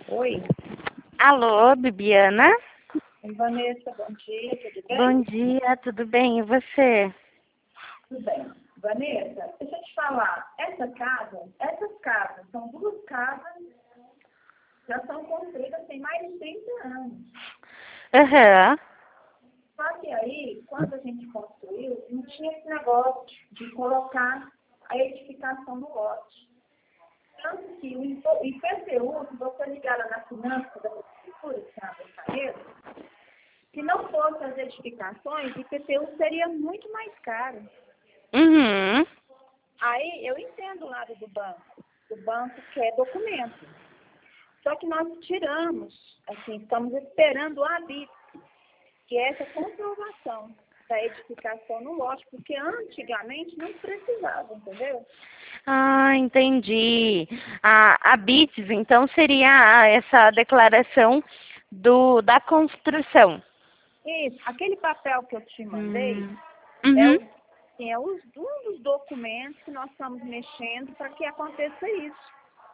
Oi, Alô, Bibiana? Vanessa, bom dia, tudo bem? Bom dia, tudo bem? E você? Tudo bem. Vanessa, deixa eu te falar, essas casas, são duas casas, já são construídas tem mais de 30 anos. Aham. Só que aí, quando a gente construiu, não tinha esse negócio de colocar a edificação no lote. Tanto que o IPTU, se você ligar lá na finança da prefeitura, que é na Bocaneira, se não fossem as edificações, o IPTU seria muito mais caro. Uhum. Aí eu entendo o lado do banco quer documento. Só que nós tiramos, assim, estamos esperando o ABIT, que é essa comprovação da edificação no lote, porque antigamente não precisava, entendeu? Ah, entendi. A BITS, então, seria essa declaração da construção. Isso, aquele papel que eu te mandei Uhum. um dos documentos que nós estamos mexendo para que aconteça isso.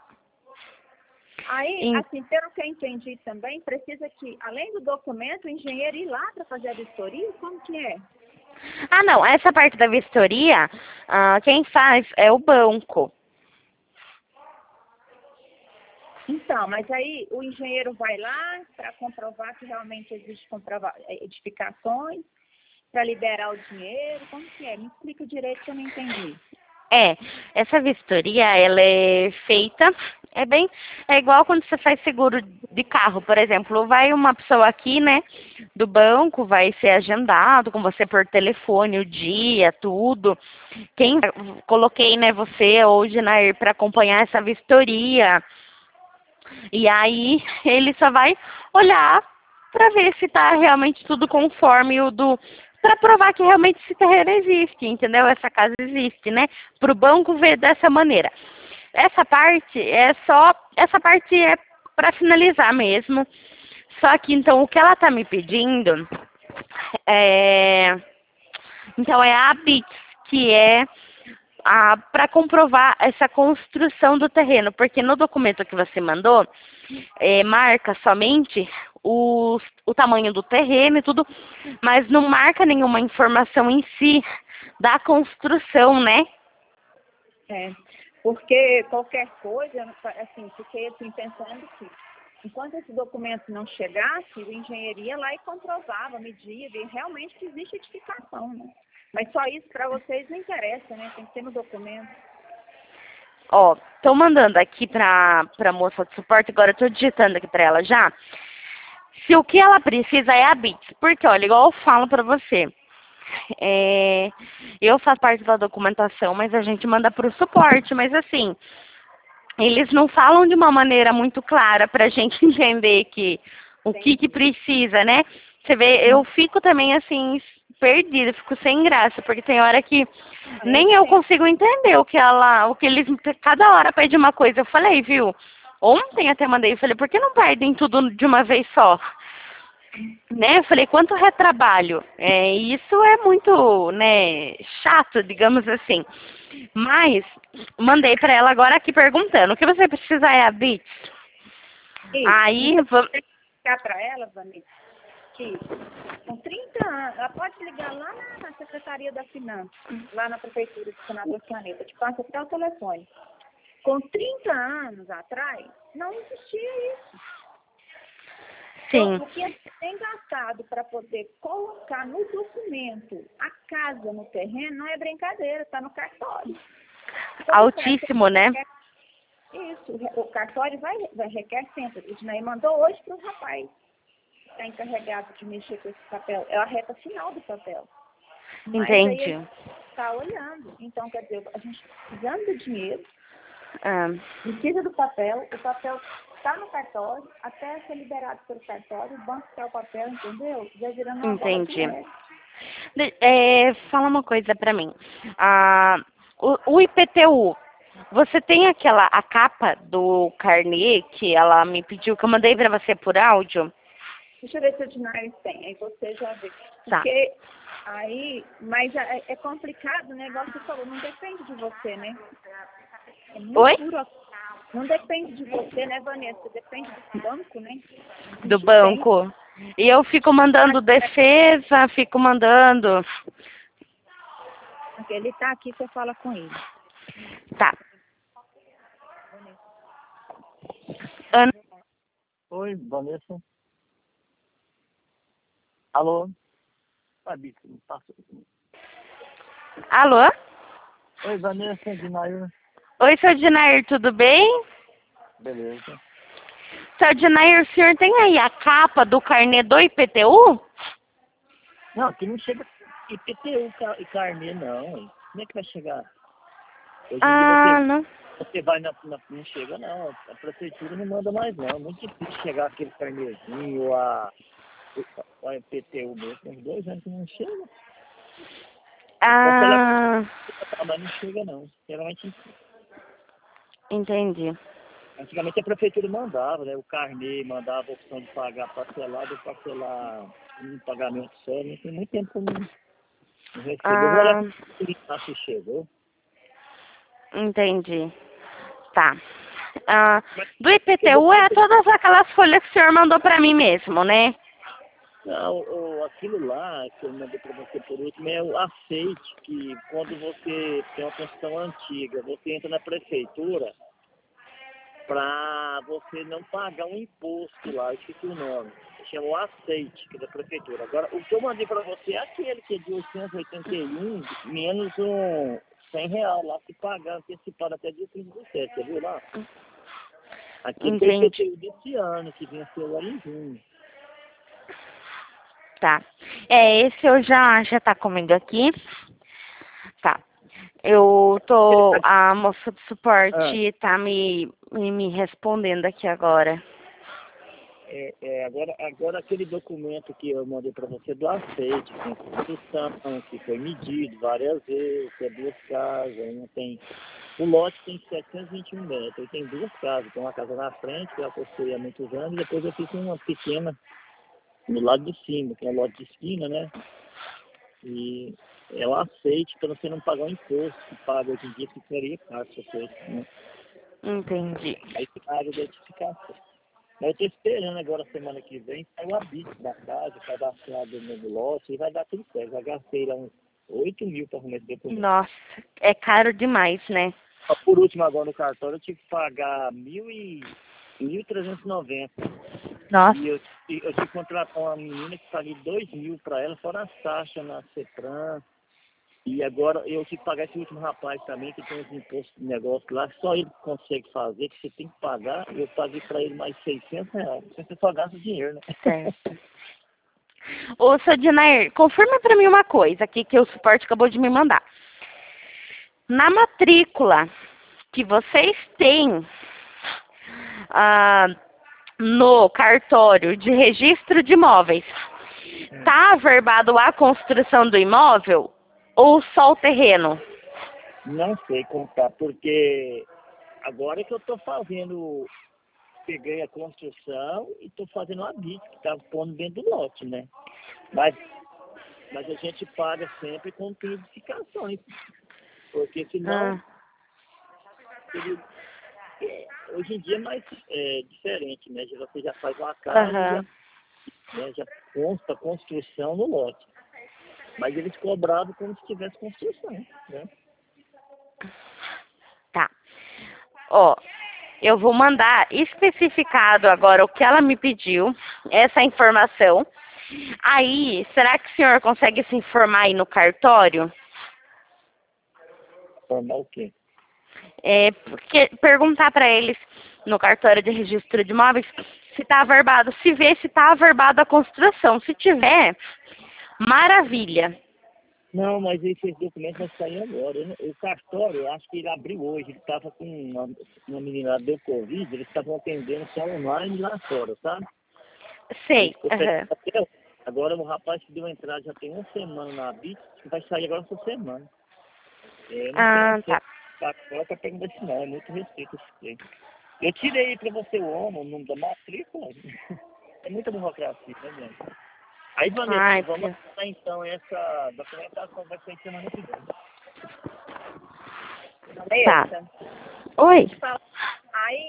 Aí, En- assim, pelo que eu entendi também, precisa que, além do documento, o engenheiro ir lá para fazer a vistoria? Como que é? Ah, não, essa parte da vistoria, quem faz é o banco. Então, mas aí o engenheiro vai lá para comprovar que realmente existe edificações, para liberar o dinheiro, como que é? Me explica direito que eu não entendi. Essa vistoria, ela é feita, é igual quando você faz seguro de carro, por exemplo, vai uma pessoa aqui, né, do banco, vai ser agendado com você por telefone, o dia, tudo. Coloquei, né, você hoje, né, para acompanhar essa vistoria. E aí ele só vai olhar para ver se está realmente tudo conforme o do para provar que realmente esse terreno existe, entendeu? Essa casa existe, né? Para o banco ver dessa maneira. Essa parte é para finalizar mesmo. Só que então o que ela está me pedindo é, então é a BITS, que é para comprovar essa construção do terreno, porque no documento que você mandou, marca somente o tamanho do terreno e tudo, mas não marca nenhuma informação em si da construção, né? É, porque qualquer coisa, assim, fiquei assim, pensando que enquanto esse documento não chegasse, o engenheiro ia lá e comprovava, media, via realmente que existe edificação, né? Mas só isso para vocês não interessa, né? Tem que ter no documento. Ó, tô mandando aqui pra moça de suporte, agora eu tô digitando aqui pra ela já. Se o que ela precisa é a BITS, porque, olha, igual eu falo pra você, é, eu faço parte da documentação, mas a gente manda pro suporte, mas assim, eles não falam de uma maneira muito clara pra gente entender que o que precisa, né? Você vê, eu fico também assim, perdida, fico sem graça, porque tem hora que nem eu consigo entender o que eles, cada hora pede uma coisa. Eu falei, viu? Ontem até mandei, eu falei, por que não pedem tudo de uma vez só? Né? Eu falei, quanto retrabalho? Isso é muito, né, chato, digamos assim. Mas mandei para ela agora aqui perguntando, o que você precisa é a BITS? Aí, Então, vamos... ligar para ela, Vanessa, que com 30 anos, ela pode ligar lá na Secretaria da Finanças, lá na Prefeitura de Senador Planeta, te passa até o telefone. Com 30 anos atrás, não existia isso. Sim. O que tem gastado para poder colocar no documento a casa no terreno não é brincadeira, está no cartório. Altíssimo, né? Isso, o cartório vai requer sempre. O Dinei mandou hoje para o rapaz que está encarregado de mexer com esse papel. É a reta final do papel. Mas aí Entendi. ele está olhando. Então, quer dizer, a gente precisando do dinheiro, Ah, precisa do papel, o papel está no cartório, até ser liberado pelo cartório, o banco quer o papel, entendeu? Já virando uma bola de entendi. neve. Fala uma coisa pra mim. O IPTU, você tem a capa do carnê que ela me pediu, que eu mandei pra você por áudio? Deixa eu ver se o Dinais tem, aí você já vê. Tá. Porque aí, mas é complicado, né? Igual você falou, não depende de você, né? É muito Oi? burocrático. Não depende de você, né, Vanessa? Depende do banco, né? Do banco. E eu fico mandando defesa, fico mandando. Ele tá aqui, você fala com ele. Tá. Ana, Oi, Vanessa. Alô? Sabe que não passa. alô? Oi, Vanessa, de Nair. Oi, seu Dinair, tudo bem? Beleza. Seu Dinair, o senhor tem aí a capa do carnê do IPTU? Não, aqui não chega IPTU e carnê, não. Hein? Como é que vai chegar? Hoje em Ah, dia não. você vai não chega, não. A prefeitura não manda mais, não. Muito difícil chegar aquele carnêzinho, o IPTU mesmo. Tem 2 anos que não chega. Ah, Mas não chega, não. Geralmente, entendi. antigamente a prefeitura mandava, né? O carnê mandava a opção de pagar parcelado ou parcelar um pagamento só. Não tem muito tempo que eu não recebo. Eu vou olhar se chegou. Entendi. Tá. Do IPTU é todas aquelas folhas que o senhor mandou pra mim mesmo, né? Não, aquilo lá que eu mandei para você por último é o aceite, que quando você tem uma construção antiga, você entra na prefeitura para você não pagar um imposto lá, eu esqueci o nome. Chama o aceite, que é da prefeitura. Agora, o que eu mandei para você é aquele que é de 881, menos um R$ 100 lá, se pagar antecipado até dia 37, você viu lá? Aquele foi o Entendi. IPTU desse ano, que venceu lá em junho. Tá. Esse eu já tá comigo aqui. Tá. A moça do suporte tá me respondendo aqui agora. Agora aquele documento que eu mandei para você do aceite, tem construção, que foi medido várias vezes, é 2 casas, uma tem. O lote tem 721 metros, e tem 2 casas, tem uma casa na frente, que eu construí há muitos anos, e depois eu fiz uma pequena no lado de cima, que é um lote de esquina, né? E é o aceite para você não pagar o imposto que paga hoje em dia, que seria caro se você, né? Entendi. Aí fica a área de edificação. Mas eu estou esperando agora, semana que vem, sair o habite da casa, cadastrado no lote, e vai dar tudo certo. Já gastei lá uns 8 mil para arrumar esse documento. Nossa, é caro demais, né? Por último, agora no cartório, eu tive que pagar 1.390. Nossa. E eu tive que contratar uma menina que paguei 2 mil para ela, fora as taxas na CETRAN. E agora eu tive que pagar esse último rapaz também, que tem uns impostos de negócio lá, só ele consegue fazer, que você tem que pagar. Eu paguei para ele mais R$ 600. Você só gasta dinheiro, né? Certo. Ô, seu Dinair, confirma pra mim uma coisa aqui que o suporte acabou de me mandar. Na matrícula que vocês têm no cartório de registro de imóveis, tá averbado a construção do imóvel ou só o terreno? Não sei como tá, porque agora é que eu estou fazendo, peguei a construção e estou fazendo a BIT, que está pondo dentro do lote, né? Mas a gente paga sempre com edificações, porque senão, hoje em dia é mais diferente, né? Você já faz uma casa, já consta a construção no lote. Mas eles cobravam como se tivesse construção, né? Tá. Ó, eu vou mandar especificado agora o que ela me pediu, essa informação. Aí, será que o senhor consegue se informar aí no cartório? Formar o quê? Porque perguntar para eles no cartório de registro de imóveis se está averbado, se vê se está averbado a construção. Se tiver, maravilha. Não, mas esses documentos vão sair agora. O cartório, eu acho que ele abriu hoje. Ele estava com uma menina lá, deu Covid, eles estavam atendendo só online lá fora, sabe? Sei. Agora o rapaz que deu entrada já tem 1 semana na BIT, que vai sair agora essa semana. Tá. Agora tá pegando esse não, é muito respeito esse tempo. Eu tirei para você o nome da matrícula. É muita burocracia, né, gente? Aí, Vanessa, vamos lá então, essa documentação vai ser semana que vem. Vanessa? Oi. Aí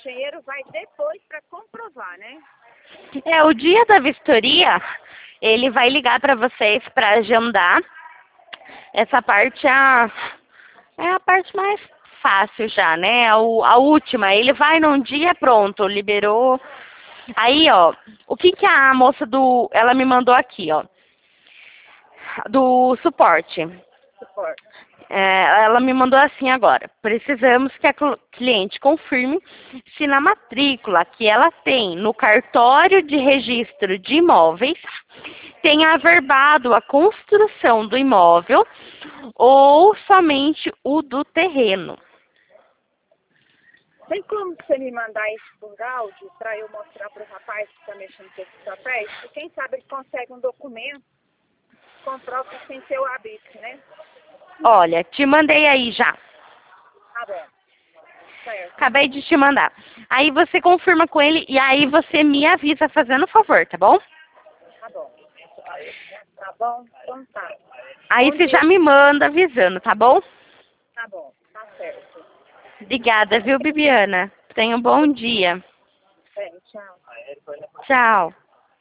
engenheiro vai depois para comprovar, né? O dia da vistoria, ele vai ligar para vocês para agendar. Essa parte é a parte mais fácil já, né? A última, ele vai num dia, pronto, liberou. Aí, ó, o que que a moça ela me mandou aqui, ó, do suporte. Ela me mandou assim agora: precisamos que a cliente confirme se na matrícula que ela tem no cartório de registro de imóveis tem averbado a construção do imóvel ou somente o do terreno. Tem como você me mandar isso por áudio para eu mostrar para o rapaz que está mexendo com esses papéis? E quem sabe ele consegue um documento que comprova sem ser o arbítrio, né? Olha, te mandei aí já. Tá bom. Certo. Acabei de te mandar. Aí você confirma com ele e aí você me avisa fazendo favor, tá bom? Tá bom. Tá bom? Então tá. Aí você já me manda avisando, tá bom? Tá bom, tá certo. Obrigada, viu, Bibiana? Tenha um bom dia. Tchau. Tchau.